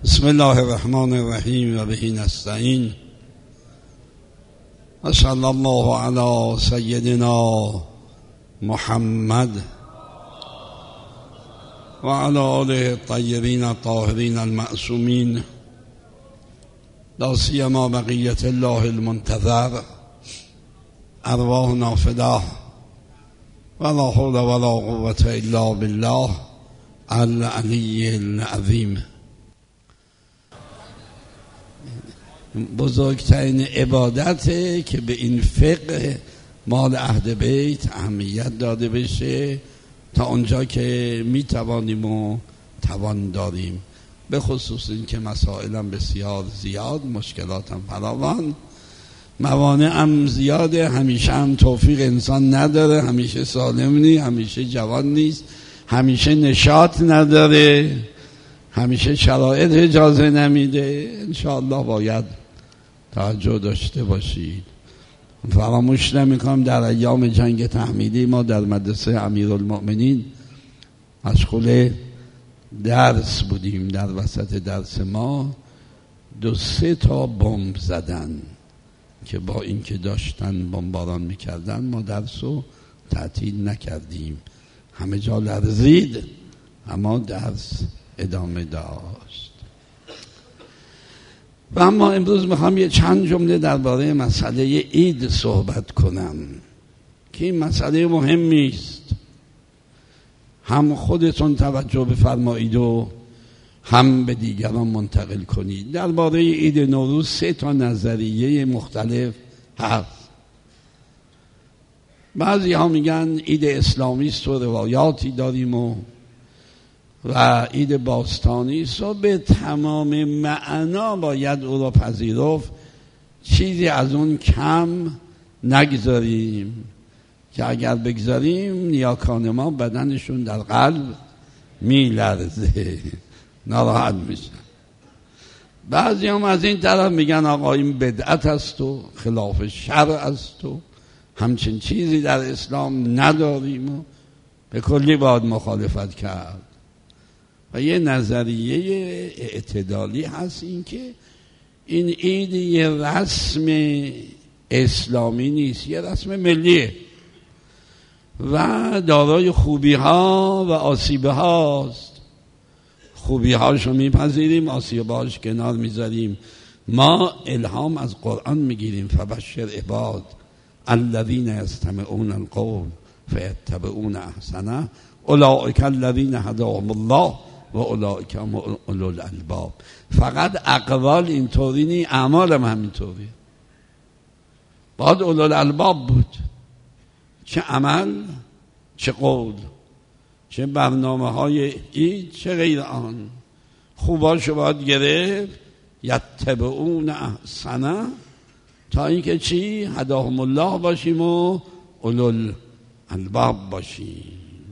بسم الله الرحمن الرحیم و به نستعین. صلی الله علی سیدنا محمد و علی آله الطیبین الطاهرین المعصومین، لا سیما بقیة الله المنتظر، ارواحنا فداه ولا حول ولا قوة الا بالله العلی العظیم. بزرگترین عبادته که به این فقه مال اهل بیت اهمیت داده بشه تا اونجا که میتوانیم و توان داریم، به خصوص این که مسائلم بسیار زیاد، مشکلاتم فراوان، موانعم زیاده، همیشه هم توفیق انسان نداره، همیشه سالم نیست، همیشه جوان نیست، همیشه نشاط نداره، همیشه شرایط اجازه نمیده. انشاءالله باید توجه داشته باشید. فراموش نمیکنم در ایام جنگ تحمیلی ما در مدرسه امیرالمؤمنین مشغول درس بودیم. در وسط درس ما 2-3 تا بمب زدن که با اینکه داشتن بمباران میکردن ما درس رو تعطیل نکردیم، همه جا لرزید اما درس ادامه داشت. و اما امروز میخوام یه چند جمله درباره مسئله عید صحبت کنم که این مسئله مهمی است، هم خودتون توجه بفرمایید و هم به دیگران منتقل کنید. درباره عید نوروز 3 تا نظریه مختلف هست. بعضی ها میگن عید اسلامی است و روایاتی داریم و عید باستانی است و به تمام معنا باید او را پذیرفت، چیزی از اون کم نگذاریم که اگر بگذاریم نیاکان ما بدنشون در قلب میلرزه، ناراحت میشن. بعضی هم از این طرف میگن آقا این بدعت است و خلاف شرع است و همچین چیزی در اسلام نداریم و به کلی باید مخالفت کرد. و یه نظریه اعتدالی هست، این که این عید یه رسم اسلامی نیست، یه رسم ملیه و دارای خوبی ها و آسیب هاست. خوبی هاشو میپذیریم، آسیب هاش کنار میذاریم. ما الهام از قرآن میگیریم، فبشر عباد الذین یستمعون القول فیتبعون احسنه اولئک الذین هداهم الله و اولئک هم اولو الالباب. فقط اقوال اینطوری نی، اعمال هم همینطوری. باید اولو الالباب بود، چه عمل چه قول، چه برنامه های عید چه غیر آن. خوباشو باید گرفت، یتبعون احسنه، تا اینکه چی؟ هداهم الله باشیم و اولو الالباب باشیم.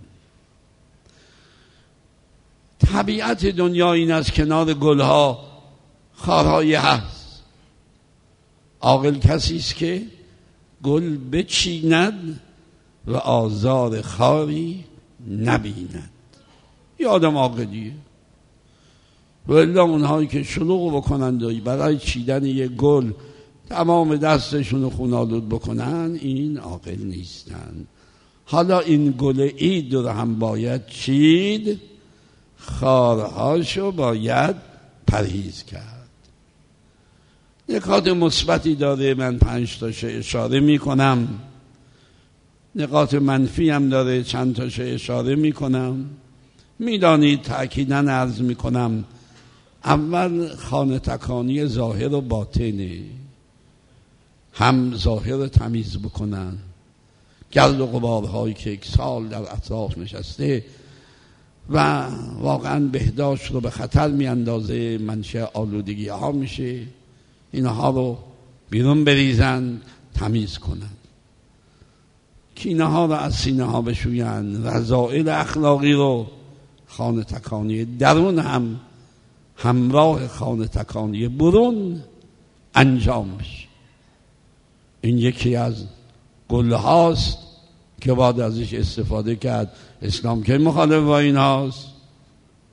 طبیعت دنیا این است، کنار گلها خارهای هست. عاقل کسی است که گل بچیند و آزار خاری نبیند. یه آدم عاقلیه. و الا اونهایی که شلوغ بکنند و برای چیدن یه گل تمام دستشون رو خونالود بکنن، این عاقل نیستن. حالا این گل عید رو هم باید چید، خارهاشو باید پرهیز کرد. نکات مثبتی داره، من 5 تاشو اشاره میکنم، نکات منفی هم داره، چند تاشو اشاره میکنم. میدانید تأکیداً عرض میکنم، اول خانه تکانی ظاهر و باطنه. هم ظاهر تمیز بکنن، گرد و غبارهایی که 1 سال در اطراف نشسته و واقعا بهداشت رو به خطر میاندازه، منشأ آلودگی ها میشه، اینها رو بیرون بریزن، تمیز کنن. کینه ها رو از سینه ها بشوین، رذائل اخلاقی رو خانه تکانی درون هم همراه خانه تکانی برون انجام بشه. این یکی از گل هاست که باید ازش استفاده کرد. اسلام که مخالف با این هاست؟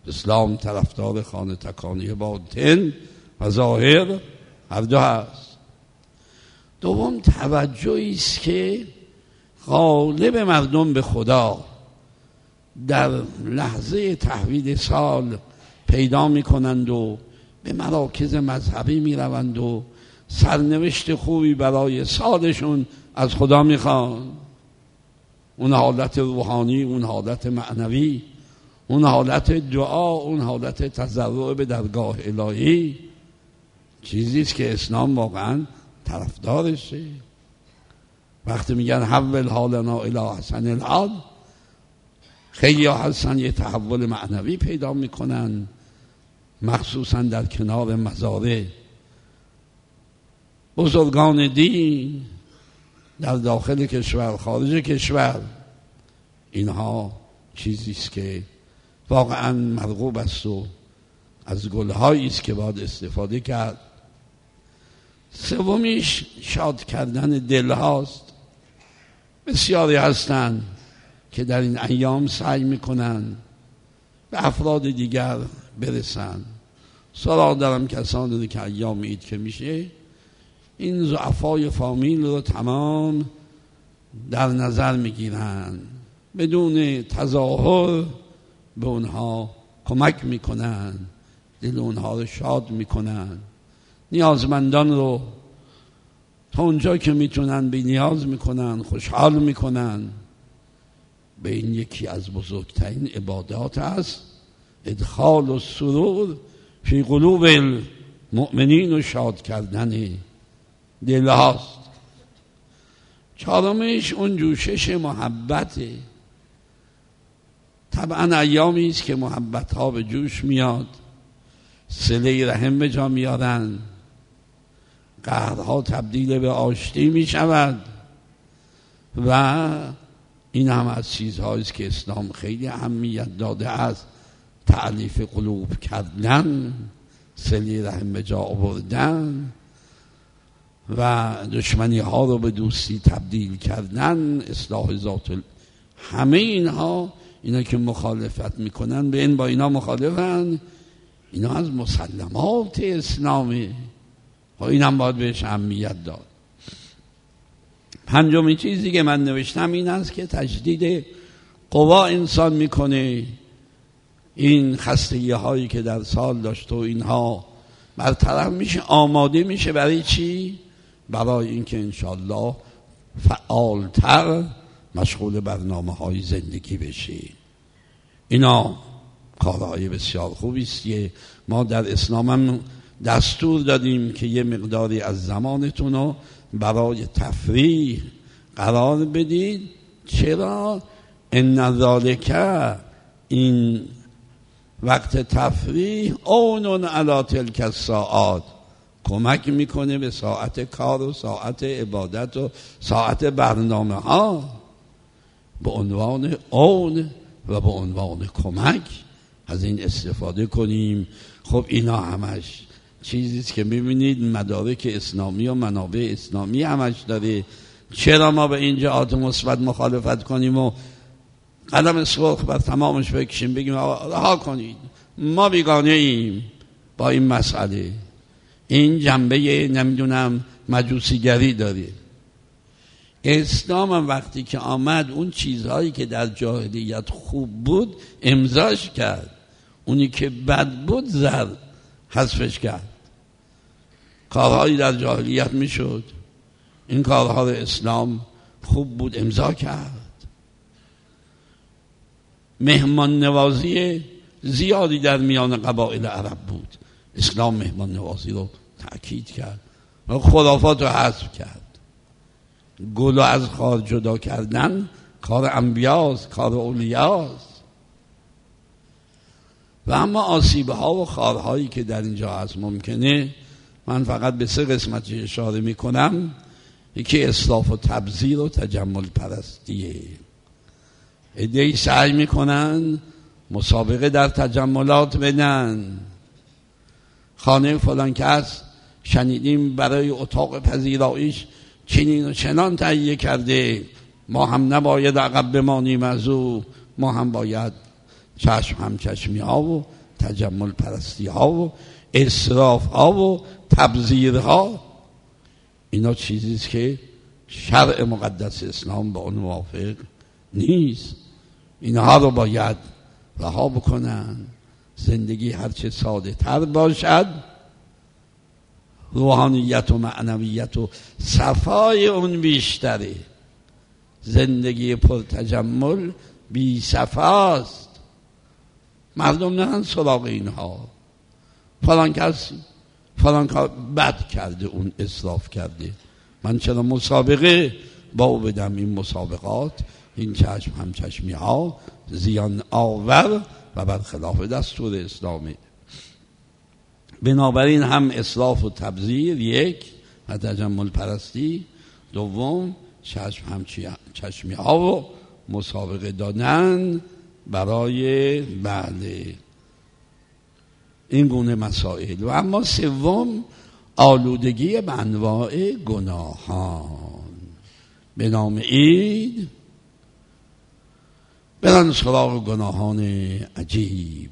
اسلام طرفدار خانه تکانی باطن و ظاهر هر دو هست. دوم توجهی است که غالب مردم به خدا در لحظه تحویل سال پیدا میکنند و به مراکز مذهبی میروند و سرنوشت خوبی برای سالشون از خدا میخوان. اون حالت روحانی، اون حالت معنوی، اون حالت دعا، اون حالت تضرع به درگاه الهی چیزیست که اسلام واقعا طرفدارشه. وقتی میگن حول حالنا الی حسن الحال، خیلی ها هستن یه تحول معنوی پیدا میکنن، مخصوصا در کنار مزارع. بزرگان دین در داخل کشور، خارج کشور، اینها چیزیست که واقعا مرغوب است و از گلهایی است که باید استفاده کرد. سومیش شاد کردن دل هاست. بسیاری هستند که در این ایام سعی میکنن به افراد دیگر برسن. سراغ دارم کسانی که ایام عید که میشه این ضعفای فامیل رو تمام در نظر میگیرن، بدون تظاهر به اونها کمک میکنن، دل اونها رو شاد میکنن، نیازمندان رو تا اونجا که میتونن بی نیاز میکنن، خوشحال میکنن. به این یکی از بزرگترین عبادات است، ادخال و سرور فی قلوب المؤمنین و شاد کردن دل هاست. چهارمش اون جوشش محبته. طبعا ایامی است که محبت ها به جوش میاد، صله رحم به جا میارن، قهرها تبدیل به آشتی می شود و این هم از چیزهایی است که اسلام خیلی اهمیت داده است. تألیف قلوب کردن، صله رحم به جا آوردن و دشمنی ها رو به دوستی تبدیل کردن، اصلاح ذات همه اینا که مخالفت میکنن به این با اینا مخالفن. اینا از مسلمات اسلامه و این هم باید بهش اهمیت داد. پنجمین چیزی که من نوشتم این است که تجدید قوا انسان میکنه. این خستگی هایی که در سال داشت و اینها برطرف میشه، آماده میشه برای چی؟ برای اینکه انشالله فعالتر مشغول برنامه های زندگی بشه. اینا کارهای بسیار خوبی است. ما در اسلام هم دستور دادیم که یه مقداری از زمانتون رو برای تفریح قرار بدید. چرا؟ ان ذالک، این وقت تفریح، اون علی تلک الساعات، کمک میکنه به ساعت کار و ساعت عبادت و ساعت برنامه ها. به عنوان اون و به عنوان کمک از این استفاده کنیم. خب اینا همش چیزیست که میبینید مدارک اسلامی و منابع اسلامی همش داره. چرا ما به این جهات مثبت مخالفت کنیم و قلم سرخ بر تمامش بکشیم بگیم رها کنید، ما بیگانه ایم با این مسئله؟ این جنبه نمیدونم مجوسیگری داره. اسلام هم وقتی که آمد اون چیزهایی که در جاهلیت خوب بود امضاش کرد، اونی که بد بود زد، حذفش کرد. کارهایی در جاهلیت میشد، این کارها رو اسلام خوب بود امضا کرد. مهمان نوازی زیادی در میان قبایل عرب بود، اسلام مهمان نوازی رو تأکید کرد و خرافات رو حذف کرد. گل از خار جدا کردن کار انبیاست، کار اولیاست. و اما آسیبه ها و خارهایی که در اینجا هست ممکنه من فقط به 3 قسمت اشاره میکنم. یکی اسراف و تبذیر و تجمل پرستیه. عده‌ای سعی میکنن مسابقه در تجملات بدن. خانه فلان کس شنیدیم برای اتاق پذیراییش چنین و چنان تهیه کرده، ما هم نباید عقب بمانیم از او، ما هم باید چشم همچشمی ها و تجمل پرستی ها و اسراف ها و تبذیر ها، اینا چیزیست که شرع مقدس اسلام با اون موافق نیست. اینها رو باید رها بکنن. زندگی هرچه ساده تر باشد، روحانیت و معنویت و صفای اون بیشتره. زندگی پرتجمل بی صفاست. مردم نرن سراغ اینها. فلان کس فلان کار بد کرده، اون اسراف کرده، من چرا مسابقه با او بدم؟ این مسابقات، این چشم همچشمی ها زیان آور و برخلاف دستور اسلامی. بنابراین هم اسراف و تبذیر یک، و تجمل پرستی دوم، چشم همچشمی ها و مسابقه دادن برای بله این گونه مسائل. و اما سوم، آلودگی به انواع گناهان. به نام عید برن سراغ گناهان عجیب،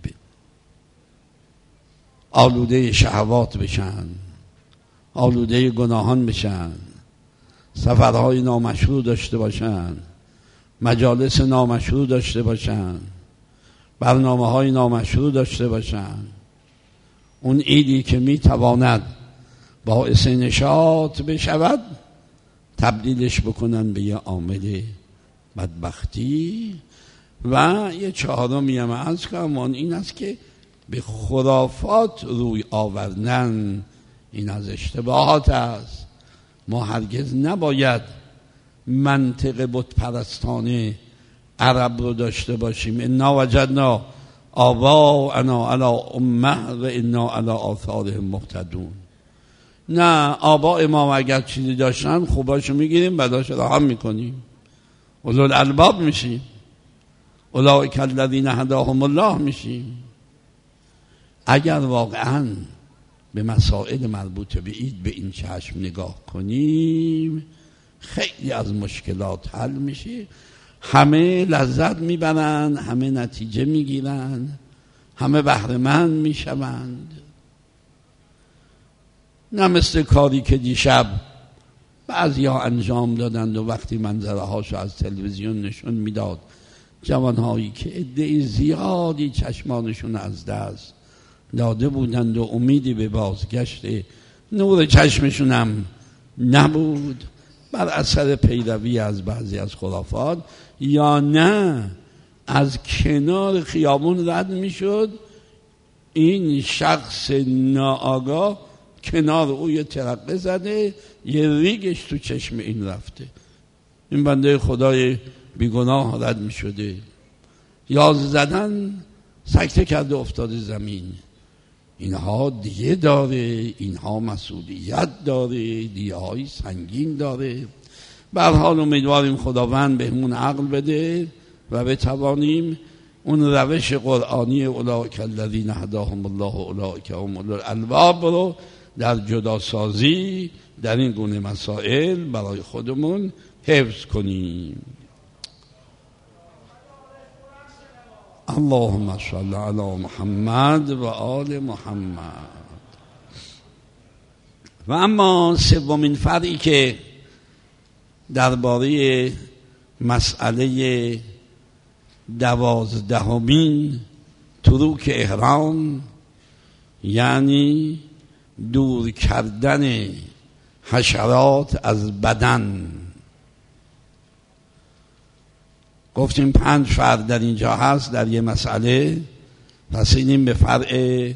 آلوده شهوات بشن، آلوده گناهان بشن، سفرهای نامشروع داشته باشن، مجالس نامشروع داشته باشن، برنامه های نامشروع داشته باشن. اون عیدی که میتواند باعث نشاط بشود، تبدیلش بکنن به یه عامل بدبختی. و یه چهارمی هم عرض کنم، این است که به خرافات روی آوردن. این از اشتباهات است. ما هرگز نباید منطق بت پرستانه عرب رو داشته باشیم. انا وجدنا آباءنا علی امه و انا علی آثارهم مقتدون. نه، آباء ما اگر چیزی داشتن خوباشو میگیریم، بداشو رها میکنیم، اولو الالباب میشیم، اولئک الذین هداهم الله میشیم. اگر واقعا به مسائل مربوط به عید به این چشم نگاه کنیم، خیلی از مشکلات حل میشه. همه لذت میبرن، همه نتیجه میگیرن، همه بهره‌مند میشوند. نه مثل کاری که دیشب بعضیا انجام دادند و وقتی منظره هاشو از تلویزیون نشون میداد، جوانهایی که عده زیادی چشمانشون از دست داده بودند و امیدی به بازگشت نور چشمشون هم نبود، بر اثر پیروی از بعضی از خرافات. یا نه، از کنار خیابون رد میشد، این شخص ناآگاه کنار او یه ترقه زده، یه ریگش تو چشم این رفته، این بنده خدای بیگناه رد میشده، یاز زدن سکته کرده افتاده زمین. اینها دیگه داره، اینها مسئولیت داره، دیگه های سنگین داره. به هر حال امیدواریم خداوند بهمون عقل بده و بتوانیم اون روش قرآنی اولئک الذین هداهم الله اولئک هم اولو الالباب رو در جداسازی در این گونه مسائل برای خودمون حفظ کنیم. اللهم صل علی محمد و آل محمد. و اما سومین فرعی که درباره مسئله 12مین تروک احرام، یعنی دور کردن حشرات از بدن، گفتیم 5 فرع در اینجا هست در یه مسئله. رسیدیم به فرع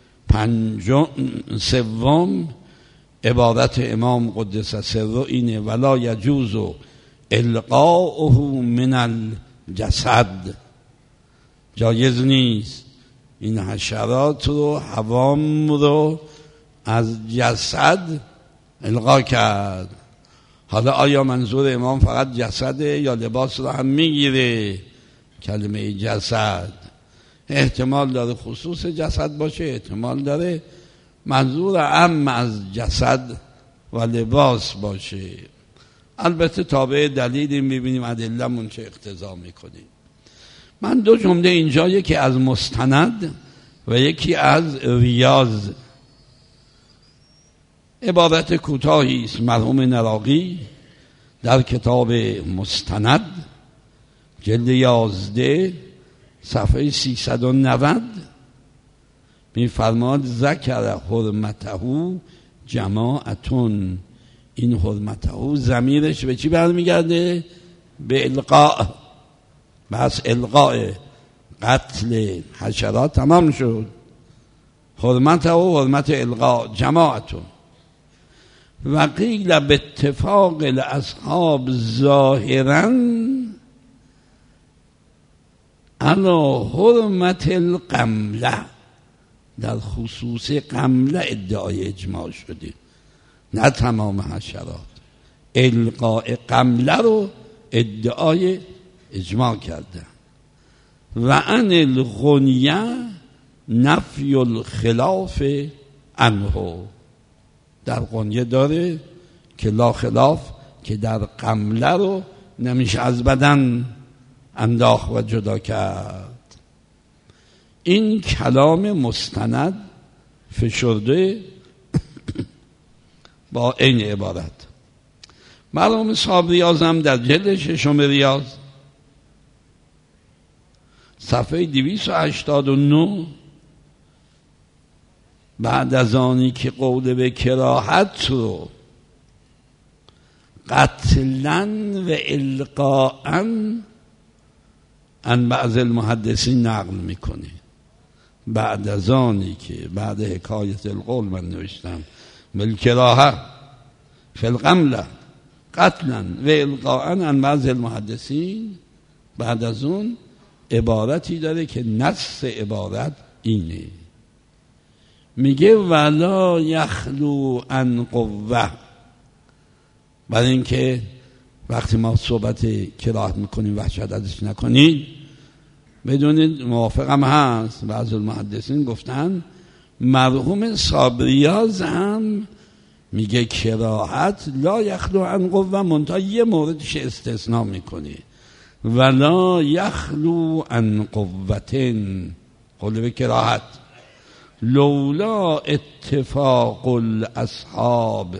سوم. عبارت امام قدس سره اینه: ولا یجوز القاؤه من الجسد. جایز نیست این حشرات رو، حوام رو از جسد القا کرد. حالا آیا منظور امام فقط جسده یا لباس رو هم میگیره؟ کلمه جسد احتمال داره خصوص جسد باشه، احتمال داره منظور عام از جسد و لباس باشه. البته تابع دلیل میبینیم ادله‌مون چه اقتضا میکنه. من دو جمله اینجا، یکی از مستند و یکی از ریاض. عبارت کوتاهی است مرحوم نراقی در کتاب مستند جلد 11 صفحه 390 می‌فرماد ذکر حرمته جماعتون. این حرمته ضمیرش به چی برمیگرده؟ به القاء. بس القاء قتل حشرات تمام شد. حرمته و حرمت القاء جماعتون. و قیل به اتفاق الاصحاب ظاهرا علی حرمت القمله. در خصوص قمله ادعای اجماع شده، نه تمام حشرات. القاء قمله رو ادعای اجماع کردن. و عن الغنیه نفی الخلاف عنه. در غنیه داره که لا خلاف، که در قمله رو نمیشه از بدن انداخت و جدا کرد. این کلام مستند فشرده با این عبارت. مرحوم صاحب ریاض هم در جلد 6 ریاض صفحه 289 بعد از آنی که قول به کراهت رو قتلا و القاءا عن بعض المحدثین نقل میکنه. بعد از آنی که بعد حکایت القول من نوشتم بالکراهه فی القمله قتلا و القاء عن بعض المحدثین، بعد از اون عبارتی داره که نص عبارت اینه، میگه ولا یخلو عن قوه. برای اینکه وقتی ما صحبت کراهت میکنیم وحشت ازش نکنید، بدونید موافقم هست. بعضی المحدثین گفتن مرحوم صابریاز هم میگه کراهت لا یخلو عن قوه، منتها یه موردش استثناء میکنه، ولا یخلو عن قوتن. قول به کراهت لولا اتفاق الاصحاب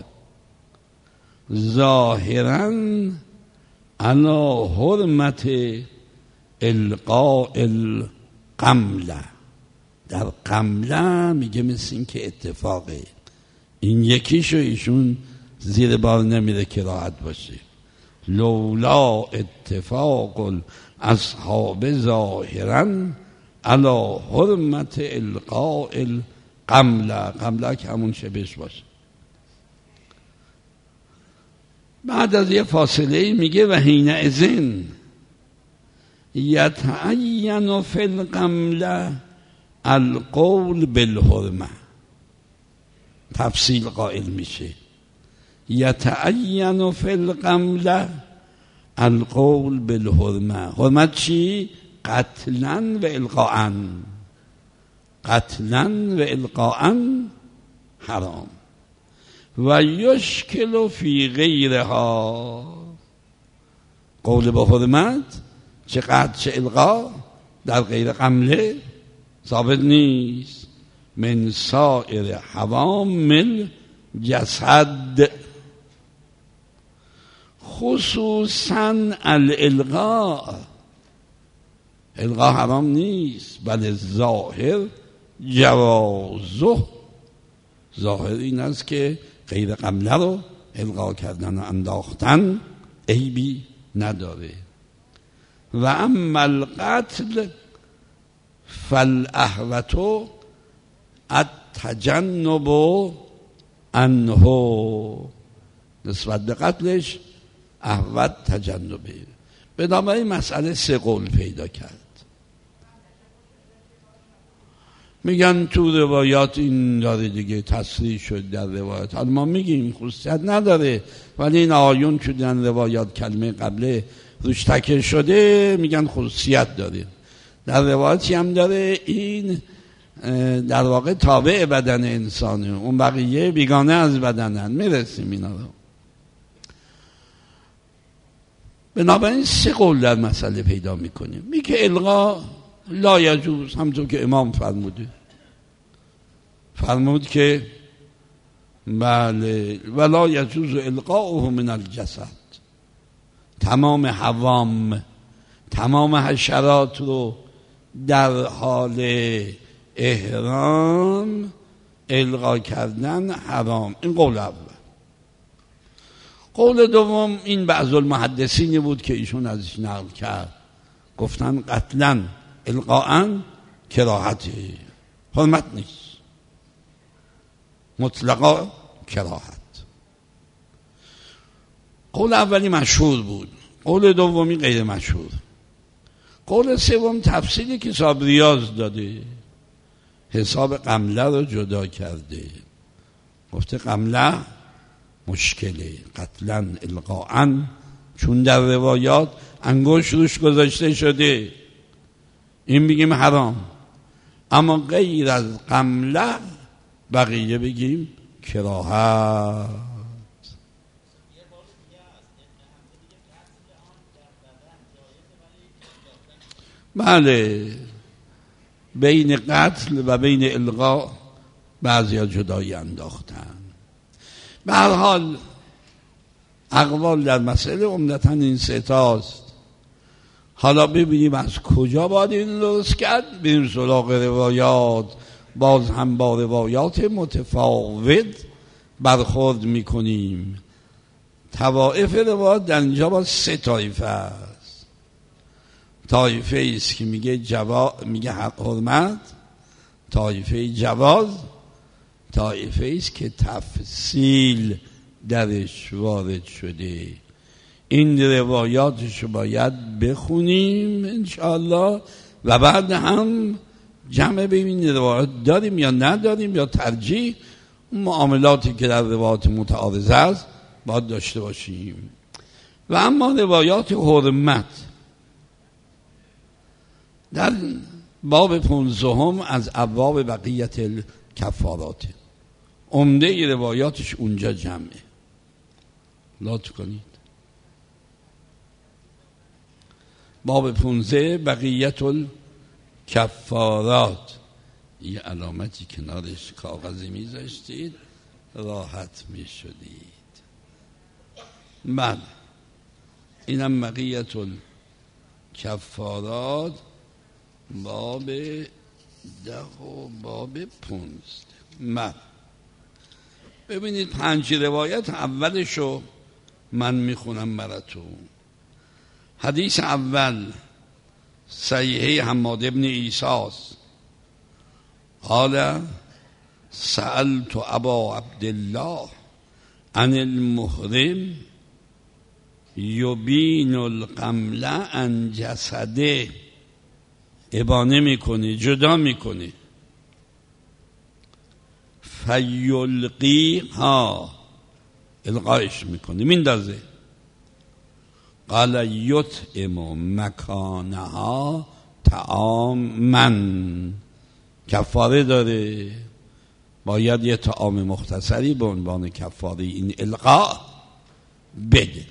ظاهرا علی حرمت القاء القمله. در قمله میگه مثل این که اتفاقه. این یکیشو ایشون زیر بار نمیره کراهت باشه. لولا اتفاق الاصحاب ظاهرا علی حرمت القاء القمله. قمله که همون شبش باشه. بعد از یه فاصله میگه و حینئذ یتعین فی القمله القول بالحرمه. تفصیل قائل میشه. یتعین فی القمله القول بالحرمه. حرمت چی؟ قتلا و القاء. قتلا و القاء حرام. و یشکل فی غیرها. قول به حرمت چه قتل چه القاء در غیر قمله ثابت نیست. من سائر حوامل جسد خصوصا الالقاء. القاء حرام نیست، بل ظاهر جوازه. ظاهر این است که غیر قمله رو القاء کردن و انداختن عیبی نداره. و اما القتل فالاحوط التجنب عنه. نسبت به قتلش احوط تجنبه. بنابراین مسئله سه قول پیدا کرد. میگن تو روایات این داره دیگه، تصریح شد در روایات. حالا ما میگیم خصوصیت نداره، ولی این آیون که در روایات کلمه قبله روش تکر شده میگن خصوصیت داره. در روایاتی هم داره این در واقع تابع بدن انسانه، اون بقیه بیگانه از بدنن. میرسیم اینا رو. بنابراین 3 قول در مسئله پیدا میکنیم. میگه القا لا یجوز، همونطور که امام فرمود که بله ولا یجوز القاؤه من الجسد، تمام حوام، تمام حشرات رو در حال احرام القا کردن حرام. این قول اول. قول دوم این بعض المحدثینی بود که ایشون ازش نقل کرد، گفتن قتلا القاء کراهتی، حرمت نیست، مطلقا کراهت. قول اولی مشهور بود، قول دومی غیر مشهور. قول سوم تفصیلی که صاحب ریاض داده، حساب قمله رو جدا کرده، گفته قمله مشکله، قتلا القاء، چون در روایات انگشت روش گذاشته شده این بگیم حرام، اما غیر از قمله بقیه بگیم کراهت. بله، بین قتل و بین القا بعضی جدایی انداختن. به هر حال اقوال در مسئله عمدتاً این 3 تاست. حالا ببینیم از کجا باید این درست کرد. بریم سراغ روایات. باز هم با روایات متفاوت برخورد میکنیم. طوائف روایات در اینجا با 3 طایفه است. طایفه است که میگه حرمت، طایفه جواز، طایفه است که تفصیل درش وارد شده. این روایاتش باید بخونیم انشاءالله و بعد هم جمع ببینیم روایات داریم یا نداریم، یا ترجیح معاملاتی که در روایات متعارضه است باید داشته باشیم. و اما روایات حرمت در باب 15 از ابواب بقیت الکفارات، عمده روایاتش اونجا جمعه. لطف کنید. باب 15 بقیت الکفارات، یه علامتی کنارش کاغذی میذاشتید راحت میشدید. بله، اینم بقیت الکفارات باب 10 و باب 15. ببینید 5 روایت اولشو من میخونم براتون. حدیث اول صحیحه حماد ابن عیساست. قال سألت ابا عبدالله عن المحرم یبین القمل عن جسده، ابانه میکنه، جدا میکنه، فیلقی ها، القایش میکنه، میندازه. قال یطعم مکانها طعام من، کفاره داره، باید یه طعام مختصری به عنوان کفاره این القا بده.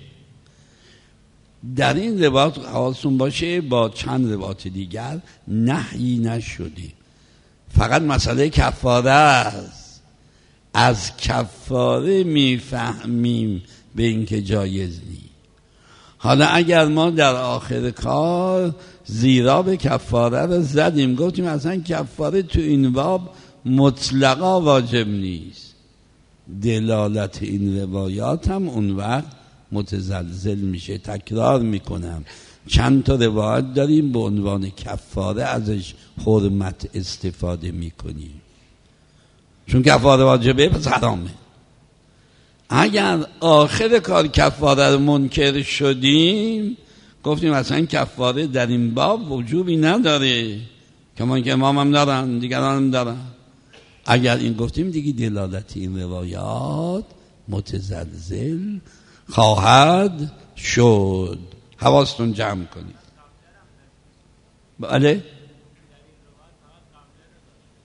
در این روایت حواستون باشه با چند روایت دیگر نهی نشده، فقط مسئله کفاره است. از کفاره میفهمیم به این که جایز نیست. حالا اگر ما در آخر کار زیرا به کفاره رو زدیم، گفتیم اصلا کفاره تو این باب مطلقا واجب نیست، دلالت این روایات هم اون وقت متزلزل میشه. تکرار میکنم، چند تا روایت داریم به عنوان کفاره ازش حرمت استفاده میکنیم، چون کفاره واجبه پس حرامه. اگر آخر کار کفاره رو منکر شدیم، گفتیم اصلا کفاره در این باب وجوبی نداره، کمان که امام هم دارن، دیگران هم دارن. اگر این گفتیم دیگه دلالت این روایات متزلزل خواهد شد. حواستون جمع کنید.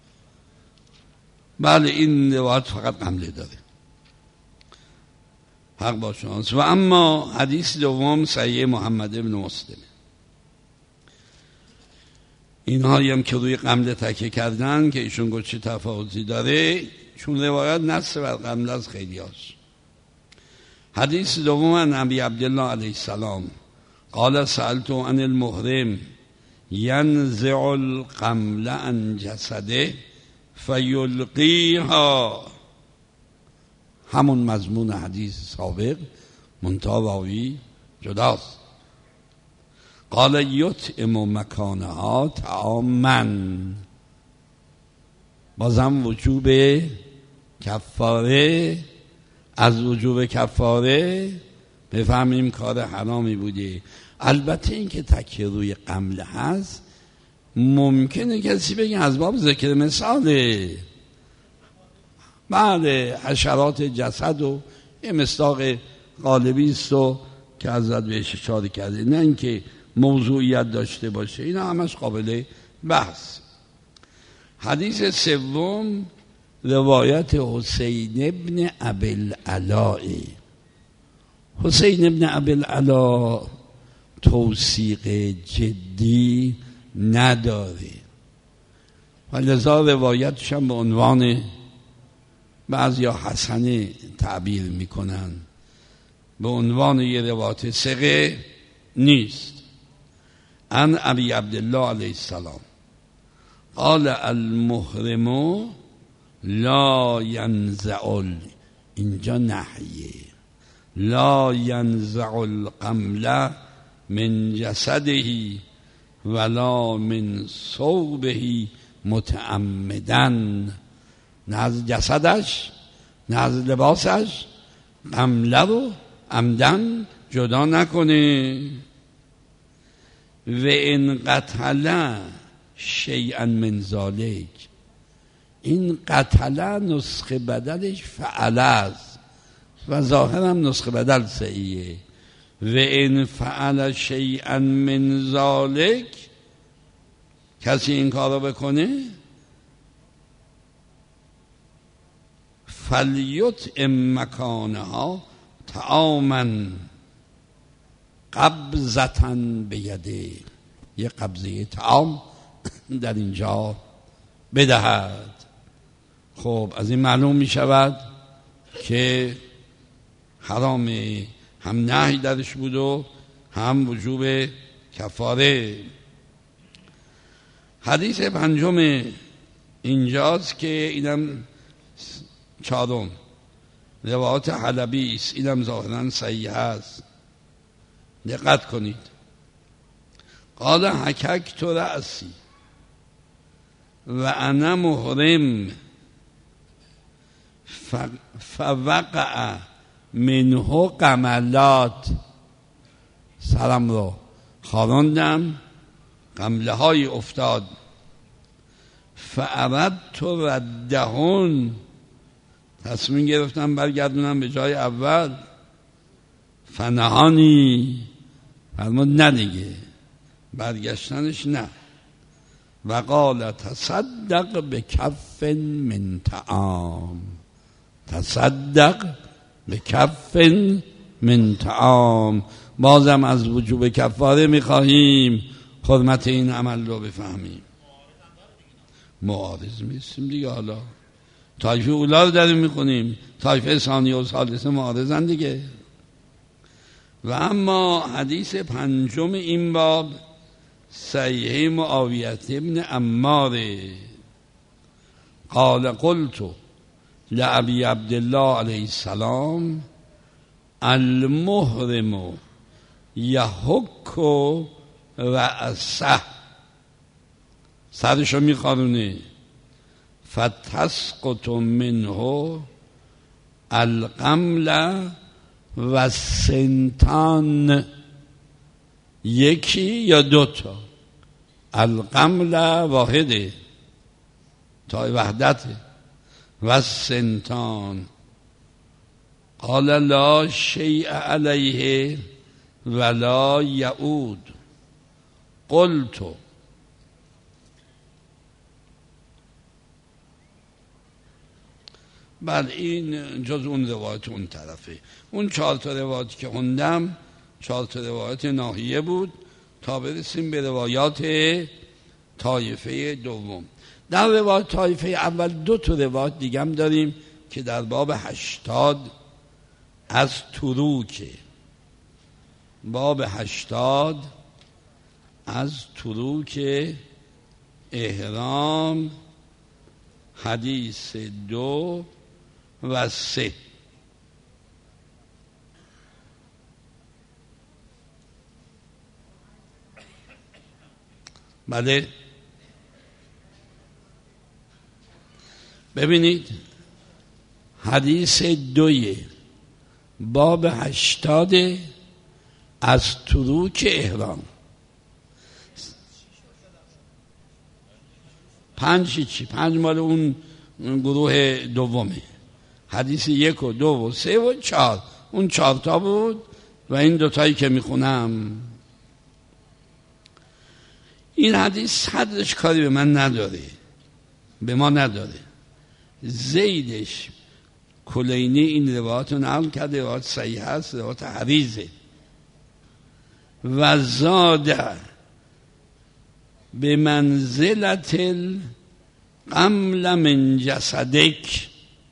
بله این روایت فقط قمله داره. حق با شماست. و اما حدیث دوم صحیح محمد ابن مسلم. اینهایی هم که روی قمله تکیه کردن که ایشون گفت چه تفاوتی داره، چون روایت نص بر قمله از خیلی هاست. حدیث دوم عن ابی عبدالله علیه السلام قال سألت عن المحرم ینزع القمل عن جسده فیلقیها، همون مضمون حدیث سابق منتها راوی جداست. قال یطعم مکانها طعاما، بازم وجوب کفاره، از وجوب کفاره بفهمیم کار حرامی بوده. البته این که تکیه روی قمله هست ممکنه کسی بگه از باب ذکر مثاله، بعد حشرات جسد و یه مصداق غالبی است و که حضرت بهش اشاره کرده، نه اینکه موضوعیت داشته باشه. اینا همش قابل بحث. حدیث سوم روایت حسین ابن ابی العلاء. حسین ابن ابی العلاء توثیق جدی نداره و لذا روایتش هم به عنوان بعضیا حسنه تعبیر میکنن، به عنوان یه روایت ثقه نیست. عن ابی عبدالله علیه السلام قال المحرم لا ینزع، اینجا نحیه، لا ینزع القمل من جسده ولا من ثوبه متعمدا، نه از جسدش نه از لباسش قمله رو عمدن جدا نکنه. و ان قتل شیئا من ذالک، این قتل نسخه بدلش فعل است و ظاهرم نسخه بدل صحیحه. و ان فعل شیئا من ذالک، کسی این کارو بکنه فلیطعم مکانها طعاما قبضة بیده، یه قبضه طعام در اینجا بدهد. خب از این معلوم می شود که حرام هم نهی درش بود و هم وجوب کفاره. حدیث پنجم اینجاست که اینم چهارم روایت حلبی است، اینم ظاهرا صحیح است. دقت کنید. قال حککت رأسی و انا محرم فوقع منه قملات، سرم رو خاراندم قمله های افتاد. فاردت ردهن، تصمیم گرفتم برگردونم به جای اول. فنهانی، فرمود نه دیگه، برگشتنش نه. و قال تصدق بکف من طعام، تصدق بکف من طعام. بازم از وجوب کفاره میخواهیم حرمت این عمل رو بفهمیم. معارض میستیم دیگه. حالا طایفه اولا رو داریم میخونیم، طایفه ثانیه و ثالثه معارضن دیگه. و اما حدیث پنجم این باب صحیح معاویه ابن عمار قال قلت لابی عبدالله علیه السلام المحرم یحک رأسه، سرشو میخارونه. فتسقط منه القمل و سنتان، یکی یا دوتا. القمل واحده تا وحدته، و سنتان. قال لا شیء علیه ولا یعود. قلت بله این جز اون روایت اون طرفه. اون 4 تا روایتی که خوندم 4 تا روایت ناحیه بود تا برسیم به روایات طایفه دوم. در روایت طایفه اول 2 تا روایت دیگه هم داریم که در باب 80 از تروکه. باب 80 از تروک احرام، حدیث 2 و 3. بله ببینید حدیث 2 باب 80 از تروک احرام. 5 مال اون گروه دومه. حدیث 1 و 2 و 3 و 4 اون 4 تا بود و این 2 تایی که میخونم. این حدیث صدرش کاری به من نداره، به ما نداره. زیدش کلینی این روایت رو نقل کرده، روایت صحیح هست، روایت حریزه. و زاده به منزلت القمل من جسدک.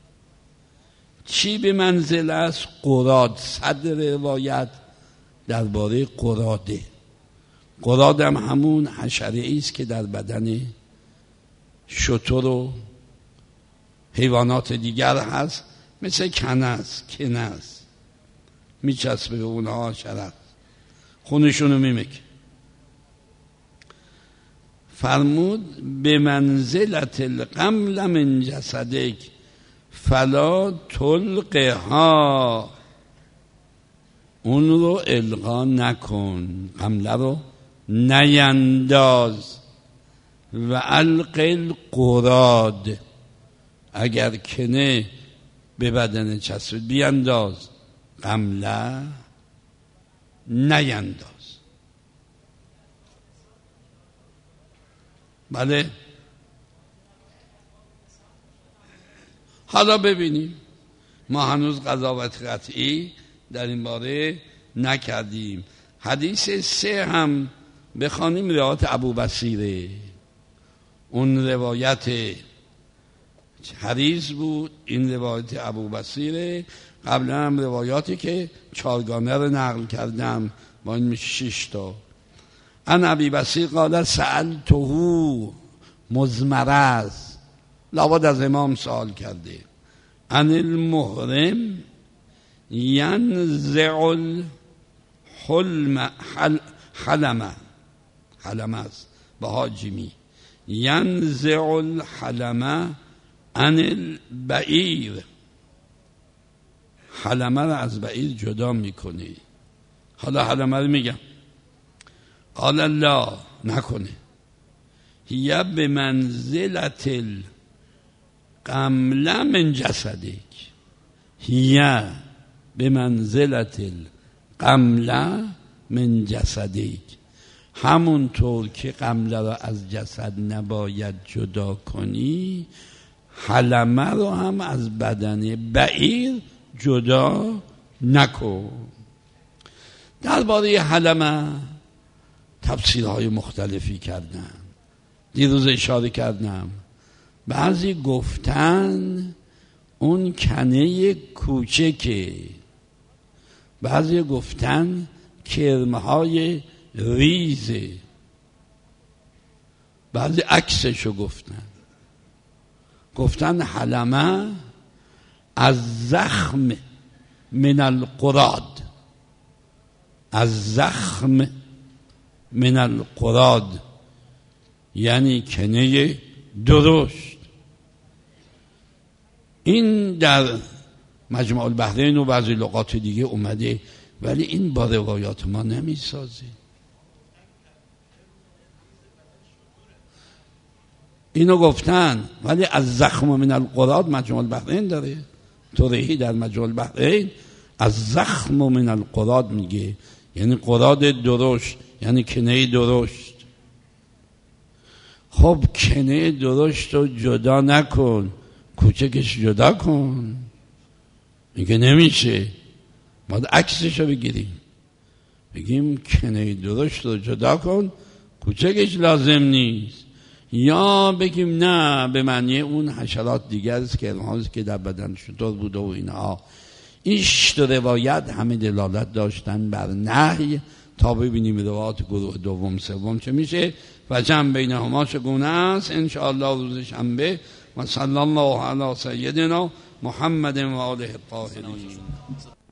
چی به منزل است؟ قراد. صدر روایت درباره قراده. قراد هم همون حشره است که در بدن شتر و حیوانات دیگر هست، مثل کنز میچسبه به اونها، شرط خونشونو میمکه. فرمود به منزلت القمل من جسدک فلا تلقها. اون رو القا نکن، قمله رو نینداز. و الق القراد، اگر کنه به بدن چسبید بینداز، قمله نینداز. بله حالا ببینیم، ما هنوز قضاوت قطعی در این باره نکردیم. حدیث 3 هم بخوانیم، روایت ابوبصیره. اون روایت حریز بود، این روایت ابوبصیره. قبلا هم روایاتی که 4گانه رو نقل کردم با این میشه 6 تا. ان ابی بصیر قال سألته مزمرز، لابد از امام سوال کرده، ان المحرم ینزع حلمه است با حاجمی، ینزع الحلمه عن البعیر. حلمه رو از بعیر جدا میکنه. حالا حلمه رو میگم. قال لا، نکنه. هی به منزلت القمل من جسدک. هی به منزلت القمل من جسدک. همونطور که قمله را از جسد نباید جدا کنی، حلمه رو هم از بدن بعیر جدا نکن. درباره حلمه تفسیرهای مختلفی کردن. دیروز اشاره کردم، بعضی گفتن اون کنه کوچکه، بعضی گفتن کرمهای ریزه، بعضی عکسشو گفتن حلمه از زخم من القراد، از زخم من القراد یعنی کنه درشت. این در مجموع البحرین و بعضی لغات دیگه اومده، ولی این با روایات ما نمیسازه. اینو گفتن، ولی از زخم من القراد مجموع البحرین داره. تورهی در مجموع البحرین از زخم من القراد میگه، یعنی قراد درشت، یعنی کنه درشت. خب کنه درشت رو جدا نکن، کوچکش جدا کن. میگه نمیشه، باید عکسش رو بگیریم، بگیم کنه درشت رو جدا کن، کوچکش لازم نیست. یا بگیم نه، به معنی اون حشرات دیگر است که هست که در بدن شطور بوده و اینها. این روایت همه دلالت داشتن بر نهی، تا ببینیم روایات گروه دوم سوم چه میشه و جمع بینهما چگونه است انشاءالله روز شنبه. و صلی الله علی سیدنا محمد و آله الطاهرین.